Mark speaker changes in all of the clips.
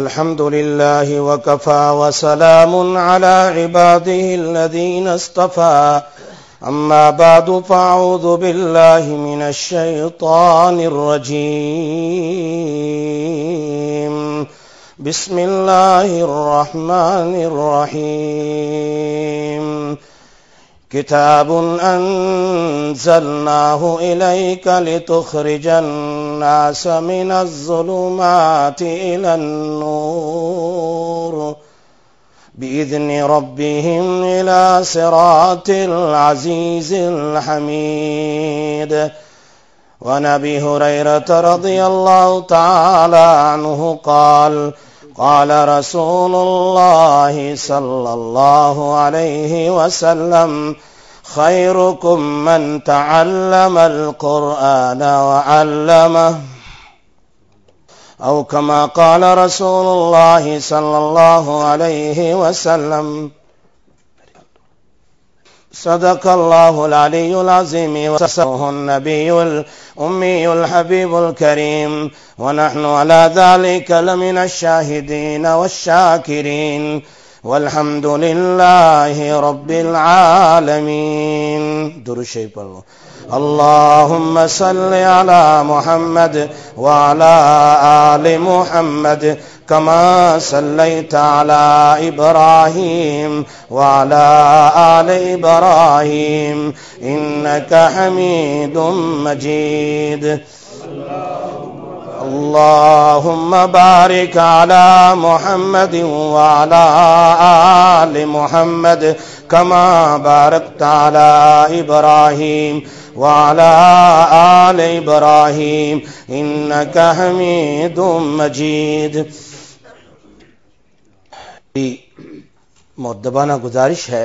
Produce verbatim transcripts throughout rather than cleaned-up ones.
Speaker 1: الحمد لله وكفى وسلام على عباده الذين اصطفى أما بعد فأعوذ بالله من الشيطان الرجيم بسم الله الرحمن الرحيم كتاب أنزلناه إليك لتخرج الناس من الظلمات إلى النور بإذن ربهم إلى صراط العزيز الحميد. وعن أبي هريرة رضي الله تعالى عنه قال قال رسول الله صلى الله عليه وسلم خيركم من تعلم القرآن وعلمه أو كما قال رسول الله صلى الله عليه وسلم. صدق الله العلي العظيم وصدقه النبي الأمي الحبيب الكريم ونحن على ذلك لمن الشاهدين والشاكرين والحمد لله رب العالمين. درود شریف پڑھو. اللهم صل على محمد وعلى آل محمد كما صليت على إبراهيم وعلى آل إبراهيم إنك حميد مجيد. اللهم بارك على محمد وعلى آل محمد كما باركت على إبراهيم وعلى آل إبراهيم إنك حميد مجيد. مؤدبانہ گزارش ہے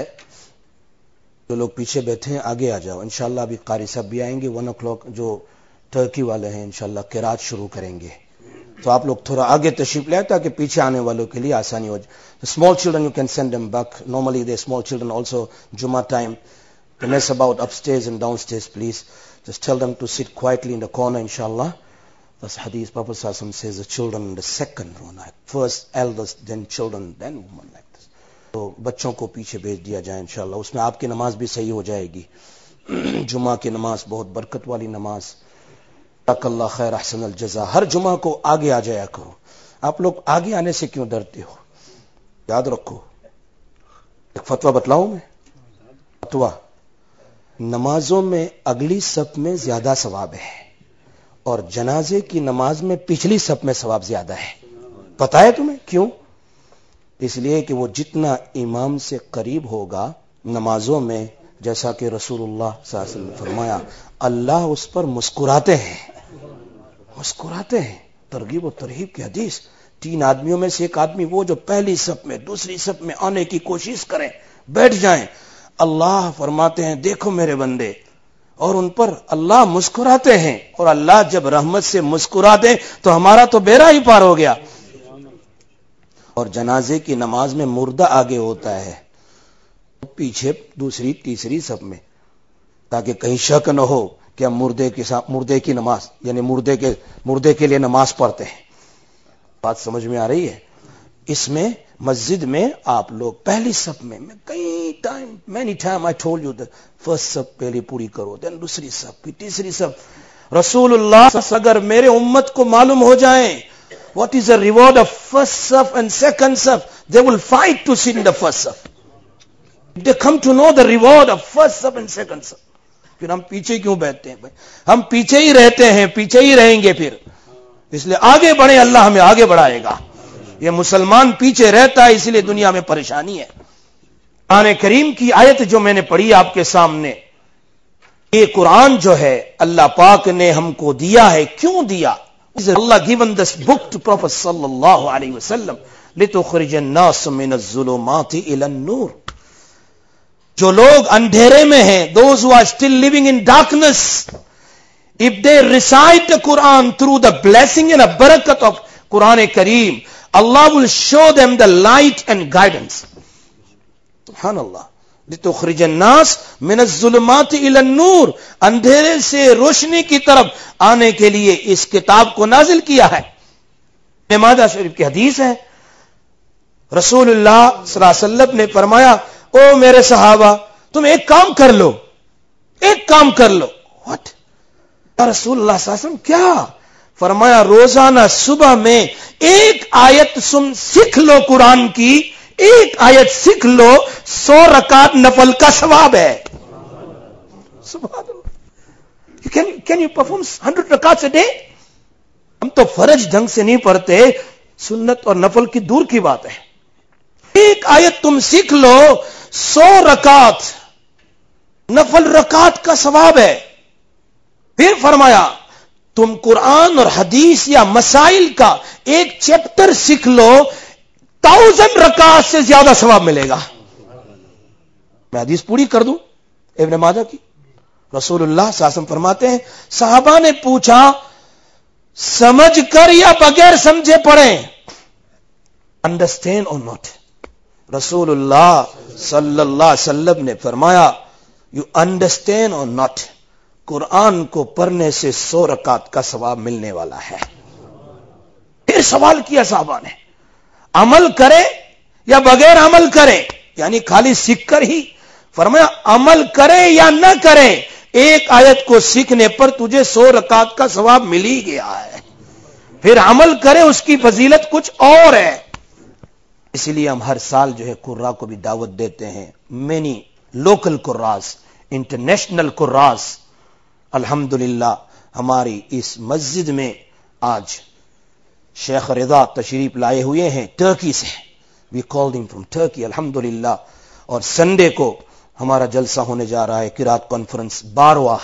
Speaker 1: جو لوگ پیچھے بیٹھے ہیں آگے آ جاؤ. انشاءاللہ ابھی قاری صاحب بھی آئیں گے. ون او کلاک جو ٹرکی والے ہیں انشاءاللہ قرات شروع کریں گے, تو آپ لوگ تھوڑا آگے تشریف لائیں تاکہ پیچھے آنے والوں کے لیے آسانی ہو جائے. اسمال چلڈرن یو کین سینڈ them back. Normally the small children also Jummah time they mess about upstairs and downstairs. Please just tell them to sit quietly in the corner inshallah. That's hadith. Prophet sallallahu alaihi wasallam says the children in the second row, like first elders, then children, then women, like this. تو بچوں کو پیچھے بھیج دیا جائے انشاءاللہ. اس میں آپ کی نماز بھی صحیح ہو جائے گی. جمعہ کی نماز بہت برکت والی نماز. جزاک اللہ خیر احسن الجزا. ہر جمعہ کو آگے آ جایا کرو. آپ لوگ آگے آنے سے کیوں ڈرتے ہو؟ یاد رکھو ایک فتویٰ بتلاؤں میں. فتویٰ نمازوں میں اگلی صف میں زیادہ ثواب ہے اور جنازے کی نماز میں پچھلی صف میں ثواب زیادہ ہے. پتہ ہے تمہیں کیوں؟ اس لیے کہ وہ جتنا امام سے قریب ہوگا نمازوں میں, جیسا کہ رسول اللہ صلی اللہ علیہ وسلم نے فرمایا, اللہ اس پر مسکراتے ہیں مسکراتے ہیں. ترغیب و ترہیب کی حدیث. تین آدمیوں میں سے ایک آدمی وہ جو پہلی صف میں دوسری صف میں آنے کی کوشش کریں, بیٹھ جائیں, اللہ فرماتے ہیں دیکھو میرے بندے, اور ان پر اللہ مسکراتے ہیں. اور اللہ جب رحمت سے مسکرا دے تو ہمارا تو بیڑا ہی پار ہو گیا. اور جنازے کی نماز میں مردہ آگے ہوتا ہے, پیچھے دوسری تیسری صف میں, تاکہ کہیں شک نہ ہو کہ ہم مردے کے ساتھ مردے کی نماز یعنی مردے کے مردے کے لیے نماز پڑھتے ہیں. بات سمجھ میں آ رہی ہے؟ اس میں مسجد میں آپ لوگ پہلی صف میں, میں کئی ٹائم مینی ٹائم آئی ٹولڈ یو دی فرسٹ صف پہلی پوری کرو, دین دوسری صف, پھر تیسری صف. رسول اللہ اگر میرے امت کو معلوم ہو جائے what is the reward of first صف and second صف, they will fight to sit in the first صف. They come to know the reward of first صف and second صف. پھر ہم پیچھے کیوں بیٹھتے ہیں بھائی؟ ہم پیچھے ہی رہتے ہیں, پیچھے ہی رہیں گے پھر. اس لیے آگے بڑھیں, اللہ ہمیں آگے بڑھائے گا. یہ مسلمان پیچھے رہتا ہے اس لیے دنیا میں پریشانی ہے. قرآن کریم کی آیت جو میں نے پڑھی آپ کے سامنے, یہ قرآن جو ہے اللہ پاک نے ہم کو دیا ہے. کیوں دیا؟ اللہ given this book to Prophet sallallahu alaihi wasallam لِتُخْرِجَ النَّاسَ مِنَ الظُّلُمَاتِ إِلَى النُّورِ. جو لوگ اندھیرے میں ہیں, those who are still living in darkness, if they recite the Quran through the blessing and the barakat of Quran Kareem, Allah will show them the light and guidance. Subhanallah. لِتُخْرِجَ النَّاسَ مِنَ الظُّلُمَاتِ إِلَى النُّورِ. اندھیرے سے روشنی کی طرف آنے کے لیے اس کتاب کو نازل کیا ہے. ماجہ شریف کی حدیث ہے رسول اللہ صلی اللہ علیہ وسلم نے فرمایا او میرے صحابہ تم ایک کام کر لو, ایک کام کر لو. واٹ یا رسول اللہ صلی اللہ علیہ وسلم کیا؟ فرمایا روزانہ صبح میں ایک آیت سن سیکھ لو قرآن کی, ایک آیت سیکھ لو, سو رکعت نفل کا ثواب ہے. سبحان اللہ. کین کین یو پرفارم ہنڈریڈ رکعت اے ڈے؟ ہم تو فرض ڈھنگ سے نہیں پڑھتے, سنت اور نفل کی دور کی بات ہے. ایک آیت تم سیکھ لو, سو رکعت نفل رکعت کا ثواب ہے. پھر فرمایا تم قرآن اور حدیث یا مسائل کا ایک چیپٹر سیکھ لو, تاؤزنڈ رکعت سے زیادہ ثواب ملے گا. میں حدیث پوری کر دوں ابن ماجہ کی. رسول اللہ صلی اللہ علیہ وسلم فرماتے ہیں صحابہ نے پوچھا سمجھ کر یا بغیر سمجھے پڑھیں؟ انڈرسٹینڈ اور ناٹ. رسول اللہ صلی اللہ علیہ وسلم نے فرمایا یو انڈرسٹینڈ اور ناٹ, قرآن کو پڑھنے سے سو رکعت کا ثواب ملنے والا ہے. پھر سوال کیا صحابہ نے عمل کرے یا بغیر عمل کرے, یعنی خالی سیکھ کر ہی؟ فرمایا عمل کرے یا نہ کرے, ایک آیت کو سیکھنے پر تجھے سو رکعت کا ثواب مل ہی گیا ہے. پھر عمل کرے اس کی فضیلت کچھ اور ہے. اسی لیے ہم ہر سال جو ہے قراء کو بھی دعوت دیتے ہیں. مینی لوکل قراء, انٹرنیشنل قراء. الحمدللہ ہماری اس مسجد میں آج شیخ رضا تشریف لائے ہوئے ہیں ٹرکی سے. وی کال دم فرام ٹرکی الحمدللہ. اور سنڈے کو ہمارا جلسہ ہونے جا رہا ہے قرات کانفرنس بارواں.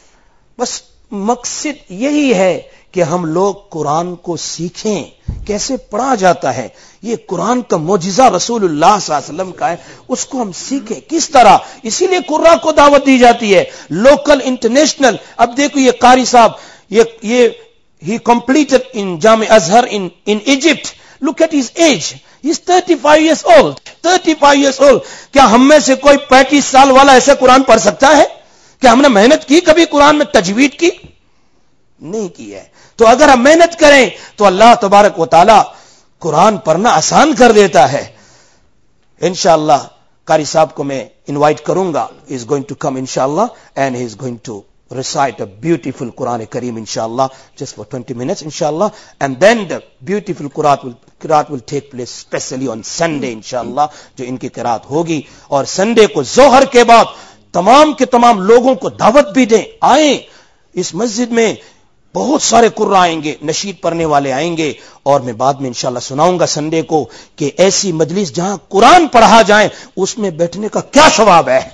Speaker 1: بس مقصد یہی ہے کہ ہم لوگ قرآن کو سیکھیں, کیسے پڑھا جاتا ہے. یہ قرآن کا معجزہ رسول اللہ صلی اللہ علیہ وسلم کا ہے, اس کو ہم سیکھیں کس طرح. اسی لیے قراء کو دعوت دی جاتی ہے, لوکل انٹرنیشنل. اب دیکھو یہ قاری صاحب, یہ یہ ہی کمپلیٹڈ ان جامع ازہر ان ان ایجپٹ. لک ایٹ ہز ایج, ہی از تھرٹی فائیو ایئرس اولڈ. تھرٹی فائیو ایئرس اولڈ. کیا ہم میں سے کوئی پینتیس سال والا ایسے قرآن پڑھ سکتا ہے؟ کیا ہم نے محنت کی کبھی قرآن میں تجوید کی؟ نہیں کی ہے. تو اگر ہم محنت کریں تو اللہ تبارک و تعالی قرآن پڑھنا آسان کر دیتا ہے. انشاءاللہ قاری صاحب کو میں انوائٹ کروں گا. ہی از گوئنگ ٹو کم انشاءاللہ اینڈ ہی از گوئنگ ٹو recite a beautiful Quran Kareem inshallah just for twenty minutes inshallah, and then the beautiful Quran will qiraat will take place especially on Sunday inshallah, جو ان کی قرات ہوگی. اور سنڈے کو ظہر کے بعد تمام کے تمام لوگوں کو دعوت بھی دیں, آئیں اس مسجد میں. بہت سارے قراء آئیں گے, نشید پڑھنے والے آئیں گے. اور میں بعد میں انشاءاللہ سناؤں گا سنڈے کو کہ ایسی مجلس جہاں قرآن پڑھا جائے اس میں بیٹھنے کا کیا ثواب ہے,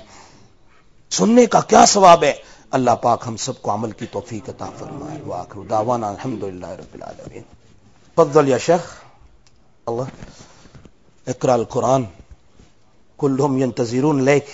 Speaker 1: سننے کا کیا ثواب ہے. اللہ پاک ہم سب کو عمل کی توفیق عطا فرمائے. وآخر دعوانا الحمدللہ رب العالمین. تفضل یا شیخ. اللہ اقرا القرآن کلهم ينتظرون لیک.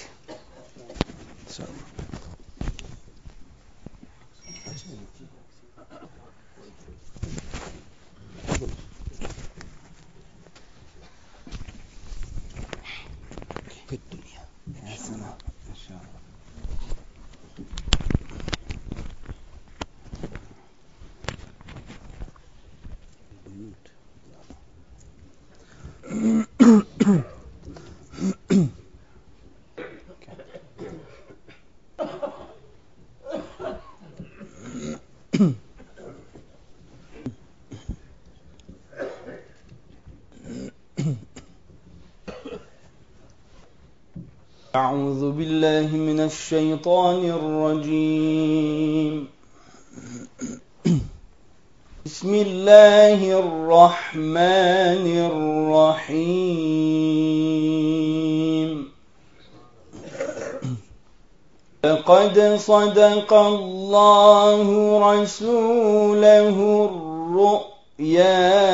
Speaker 2: أعوذ بالله من الشيطان الرجيم. بسم الله الرحمن الرحيم. لقد صدق الله رسوله الرؤيا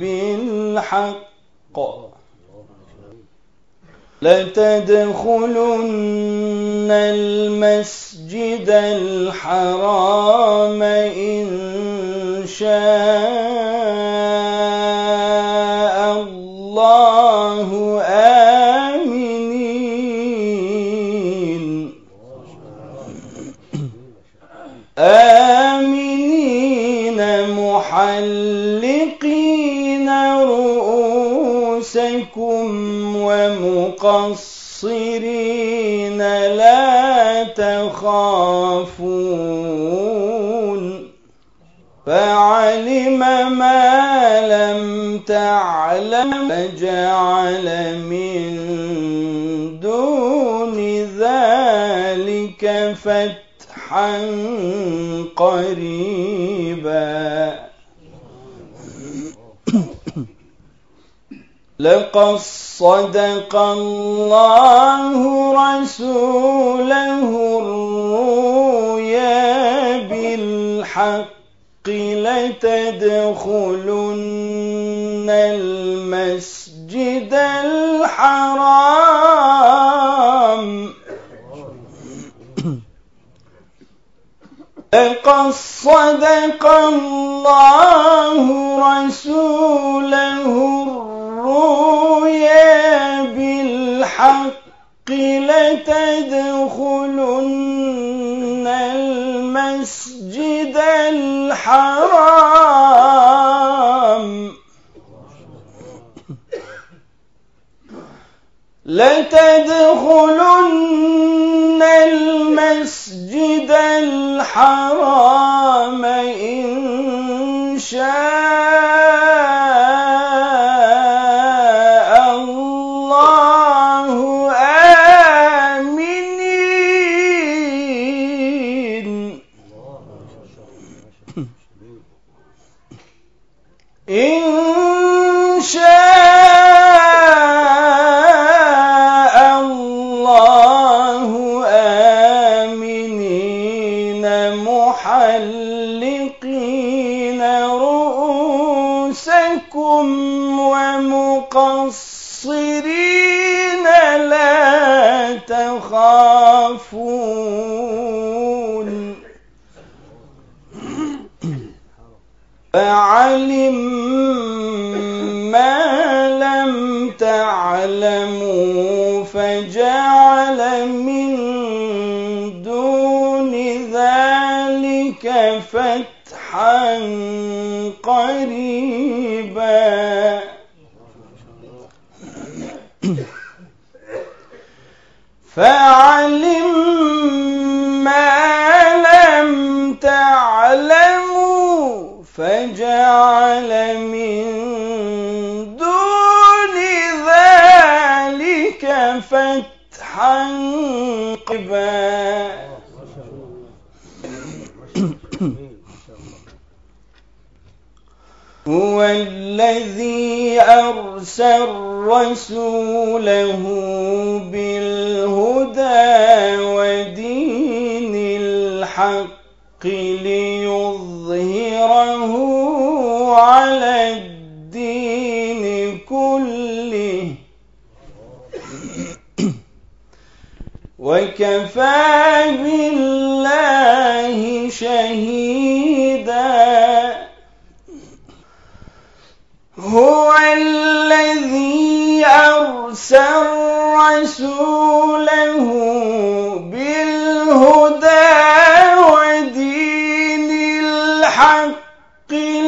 Speaker 2: بالحق لتدخلن المسجد الحرام إن شاء الله آمنين آمنين محلقين رؤوسكم مقصرين لا تخافون فعلم ما لم تعلم فجعل من دون ذلك فتحا قريبا لقد صدق الله رسوله الرؤيا بالحق لتدخلن المسجد الحرام لقد صدق الله رسوله الرؤيا بالحق لتدخلن المسجد الحرام لتدخلن المسجد الحرام إن شاء الله آمنين إن شاء الله آمنين محلقين رؤوسكم ومقصرين لا تخافون فعلم ما لم تعلموا فجعل من دون ذلك فتحا قريبا فعلم ما لم تعلموا فجعل من دون ذلك فتحا قريبا هو الذي أرسل رسوله بالهدى ودين الحق ليظهره على الدين كله وكفى بالله شهيدا هو الذي أرسل رسوله بالهدى ودين الحق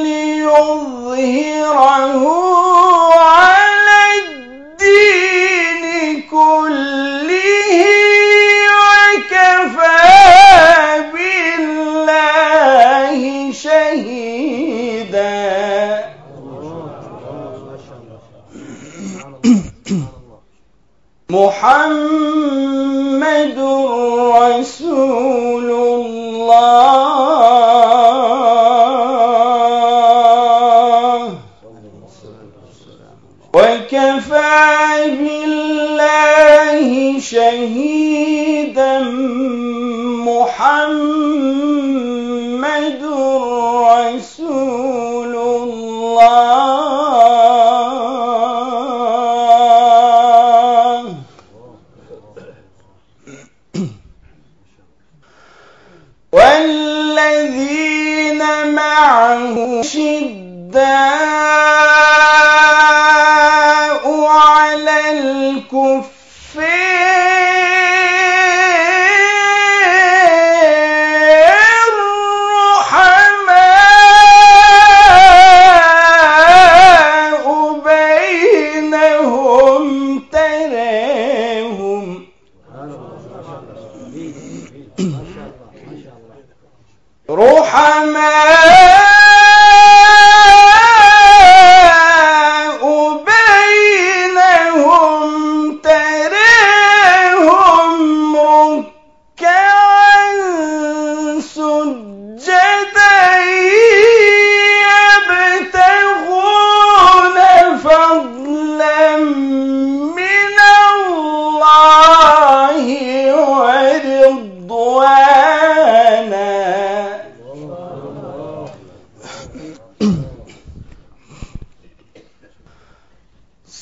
Speaker 2: ليظهره على الدين كله وكفى بالله شهيدا محمد رسول الله وكفى بالله شهيدا محمد رسول الله والذين معه شداء على الكفار رحماء بينهم تراهم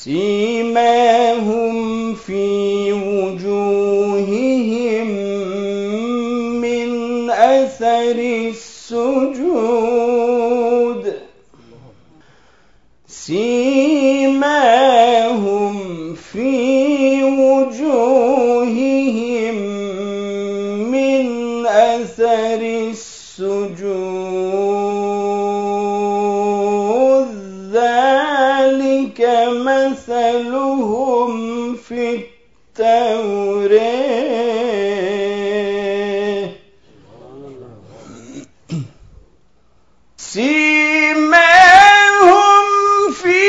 Speaker 2: سيماهم في وجوههم من أثر السجود سيماهم في وجوههم من أثر السجود ذلك مثلهم في التوراة سيماهم في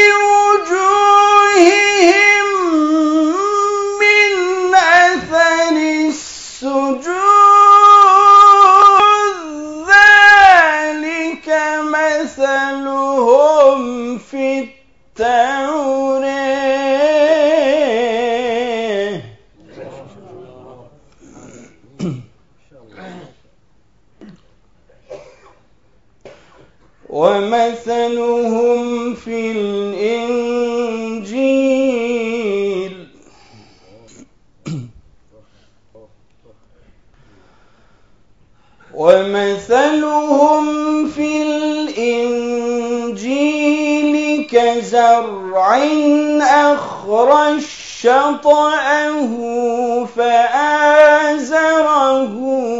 Speaker 2: وجوههم من أثر السجود ذلك مثلهم في التوراة ومثلهم في الإنجيل ومثلهم في الإنجيل كزرع أخرج شطأه فآزره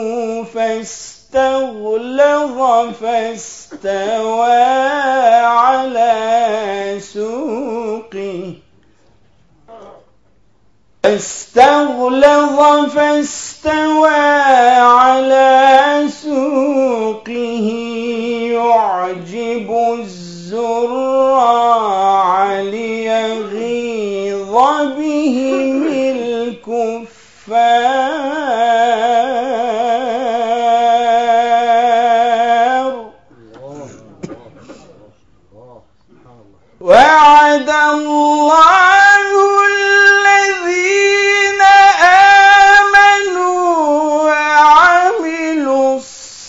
Speaker 2: فاستغلظ فاستوى على سوقه فاستغلظ فاستوى على سوقه يعجب الزراع ليغيظ بهم الكفار وعد الله الذين آمنوا وعملوا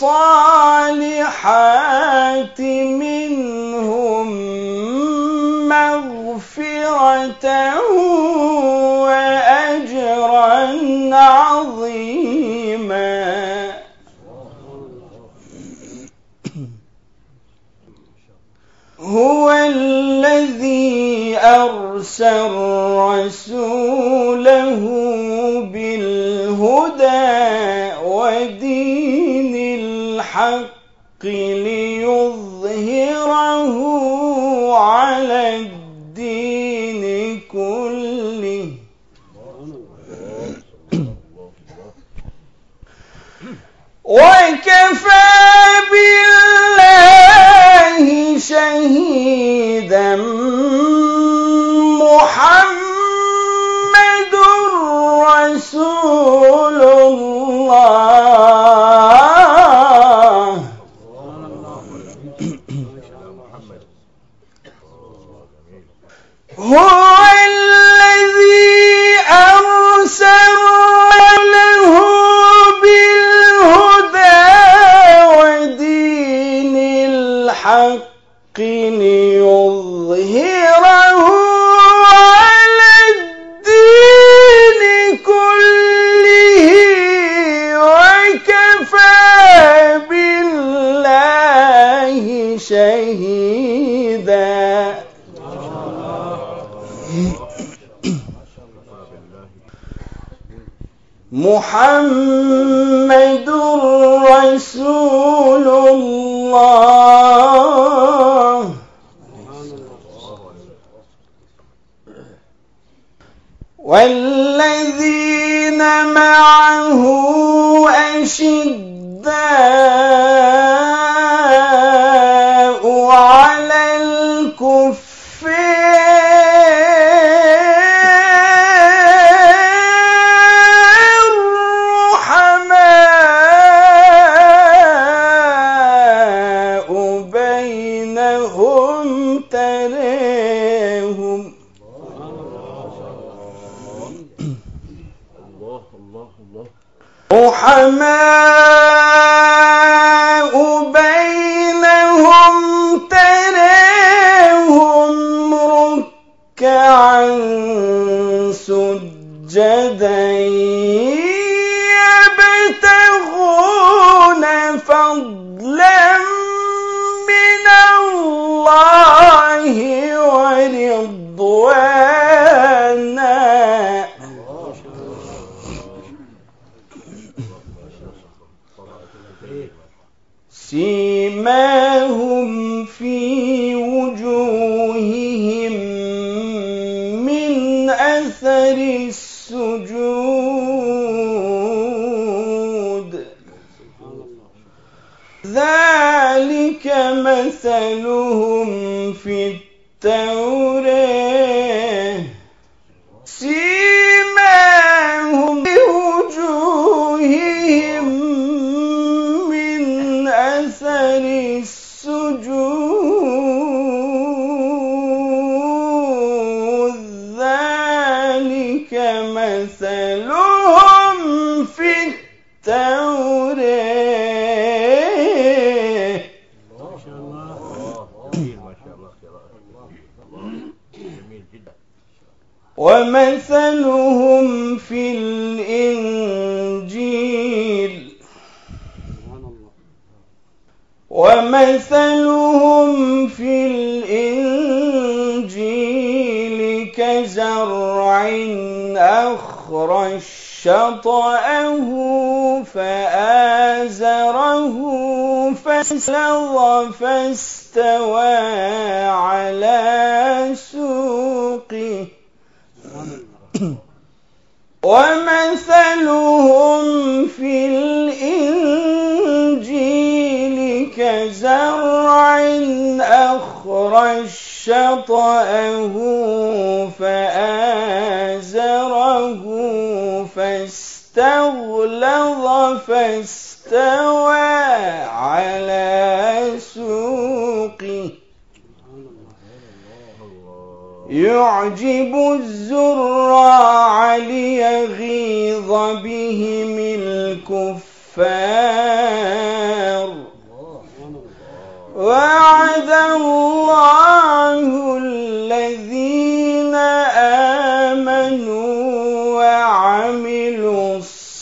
Speaker 2: الصالحات منهم مغفرة وأجرا عظيما هو الذي أرسل رسوله بالهدى ودين الحق ليظهره على الدين كله وكفى بالله شهيدا محمد رسول الله هو الذي أرسل له بالهدى ودين الحق ليظهره على الدين كله وكفى بالله شهيدا محمد رسول الله والذين معه أشداء على الكفار رحماء بينهم تراهم رحماء بينهم تراهم ركعا سجدا يبتغون فضلا من الله ورضوانا سيماهم في وجوههم من أثر السجود ذلك مثلهم في التوراة سيماهم في وجوههم من أثر السجود ذلك مثلهم في التوراة ومثلهم في الإنجيل ومثلهم في الإنجيل كزرع أخرج شطأه فآزره فاستغلظ فاستوى على سوقه ومثلهم في الإنجيل كزرع أخرج شطأه فآزره فاستغلظ فاستوى على سوقه يعجب الزراع ليغيظ بهم الكفار وعد الله الذين آمنوا وعملوا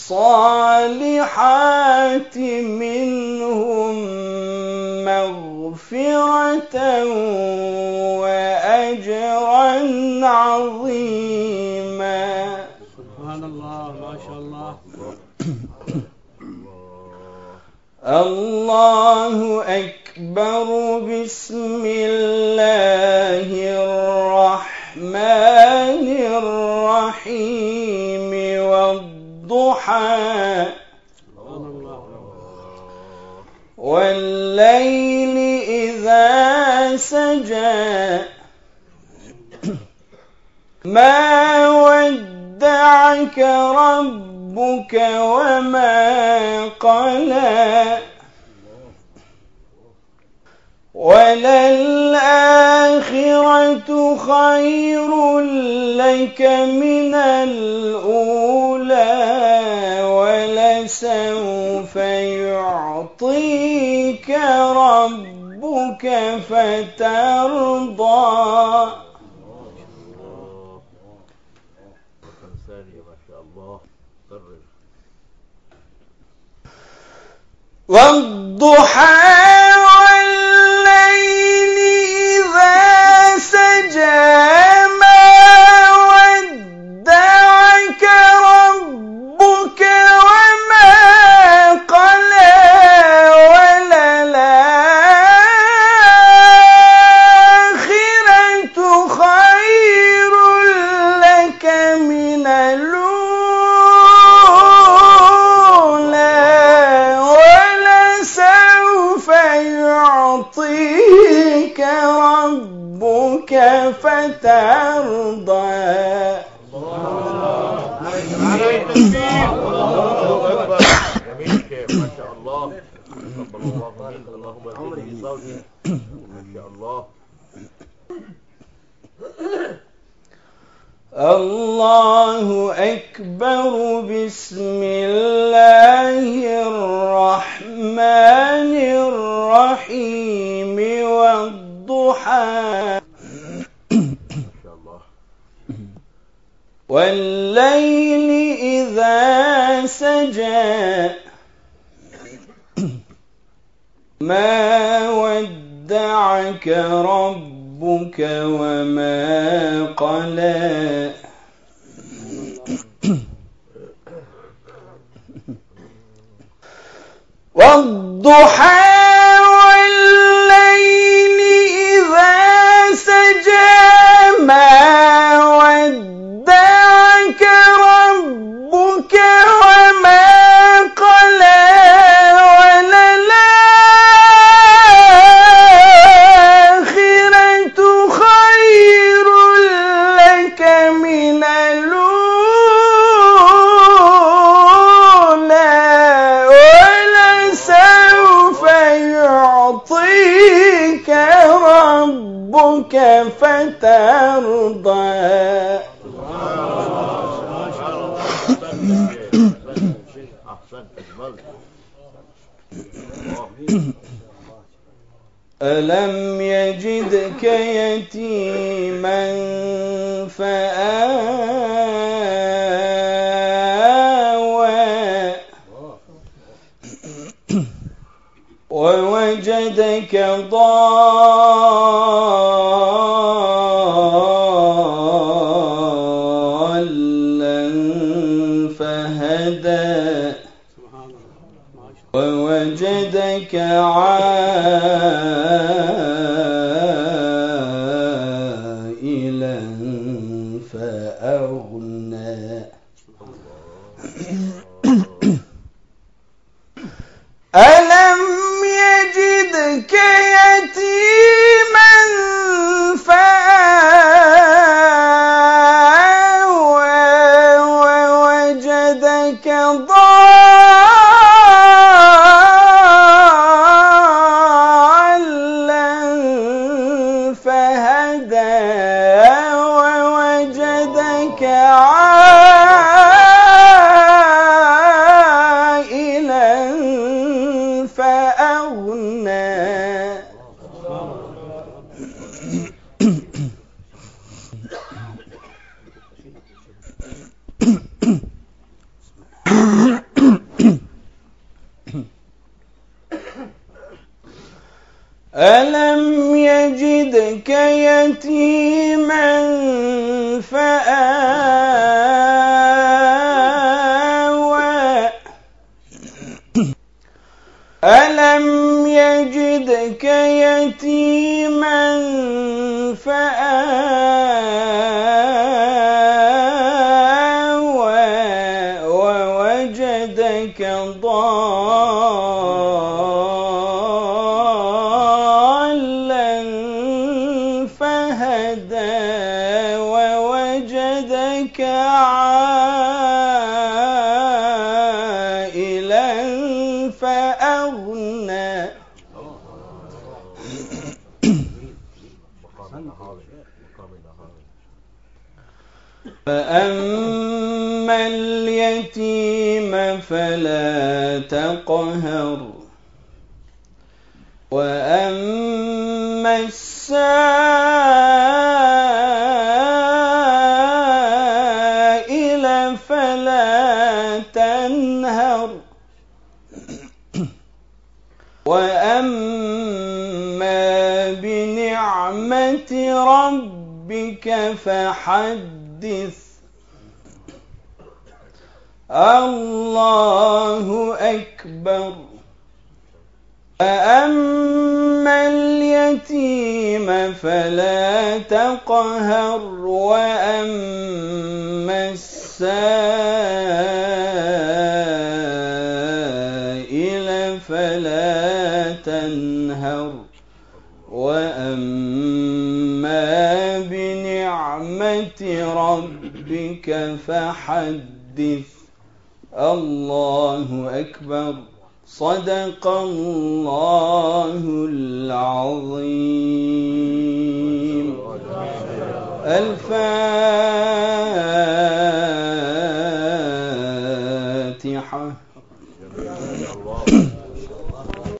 Speaker 2: الصالحات منهم مغفرة وأجرا عظيما.
Speaker 3: سبحان الله ما شاء الله.
Speaker 2: الله أكبر. بسم الله الرحمن الرحيم والضحى والليل إذا سجى ما ودعك ربك وما قلى وللآخرة خير لك من الأولى ولسوف يعطيك ربك فترضى. والضحى والليل إذا سجى ما ودعك ربك وما قلى وللآخرة خير لك من يعطيك ربك فترضى. الله أكبر. بسم الله الرحمن الرحيم والضحى والليل إذا سجى ما ودعك ربك وما قلى والضحى والليل إذا سجى ما ودعك ربك وما قلى وللآخرة خير لك من الأولى ولسوف يعطيك ربك فترضى. ألم يجدك يتيما فآوى ووجدك ضالا فهدى ووجدك عائلا فأغنى. ألم يجدك يتيما فآوى ووجدك ضالا فهدى ووجدك عائلا فأغنى. ألم يجدك يتيما فآوى ألم يجدك يتيما فآوى ووجدك ضالا فهدى ووجدك عائلا فأغنى. فأما اليتيم فلا تقهر وأما السائل فلا تنهر وأما بنعمة ربك فحدث. الله أكبر. فأما اليتيم فلا تقهر وأما السائل فلا تنهر وأما بنعمة ربك فحدث. الله أكبر. صدق الله العظيم. الفاتحة.